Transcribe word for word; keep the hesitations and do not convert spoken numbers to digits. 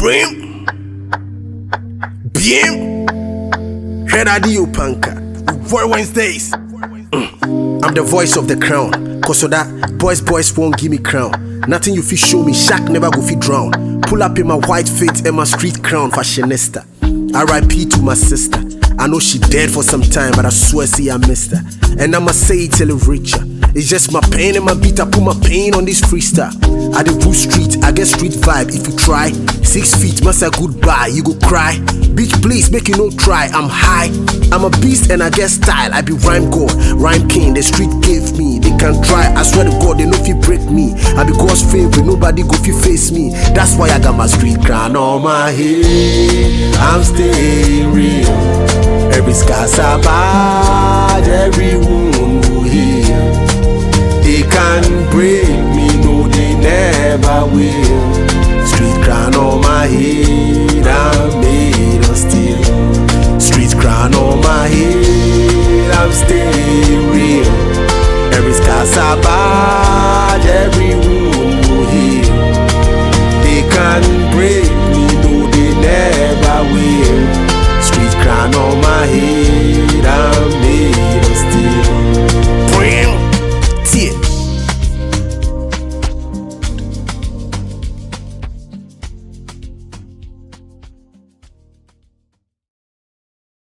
Dream Bien Radio Panka Voice Wednesdays. mm. I'm the voice of the crown. Cause of that, boys boys won't give me crown. Nothing you feel show me, Shaq never go fit drown. Pull up in my white fit and my street crown, fashionista. R I P to my sister. I know she dead for some time, but I swear see I missed her. And I'ma say it till it reach her. It's just my pain and my beat, I put my pain on this freestyle. I the Blue Street, I get street vibe if you try. Six feet, must say goodbye, you go cry. Bitch please, make you no try, I'm high. I'm a beast and I get style, I be rhyme god, rhyme king, the street gave me. They can try, I swear to God, they know if you break me. I be God's favorite, nobody go fi face me. That's why I got my street crown on my head. I'm staying real. Every scar's a bad, every wound will heal. They can't break me, no they never will. Street crown on my head, I'm made of steel. Street crown on my head, I'm staying real. Every scar's a bad.